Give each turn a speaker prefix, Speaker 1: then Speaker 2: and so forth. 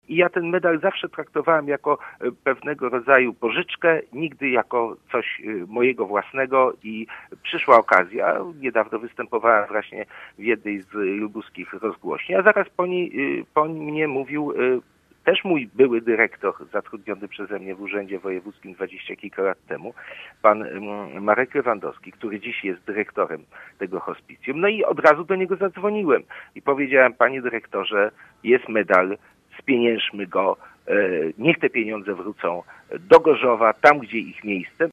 Speaker 1: i ja ten medal zawsze traktowałem jako pewnego rodzaju pożyczkę, nigdy jako coś mojego własnego i przyszła okazja. Niedawno występowałem właśnie w jednej z lubuskich rozgłośni, a zaraz po mnie mówił też mój były dyrektor, zatrudniony przeze mnie w Urzędzie Wojewódzkim 20 kilka lat temu, pan Marek Lewandowski, który dziś jest dyrektorem tego hospicjum. No i od razu do niego zadzwoniłem i powiedziałem: panie dyrektorze, jest medal, spieniężmy go, niech te pieniądze wrócą do Gorzowa, tam gdzie ich miejsce.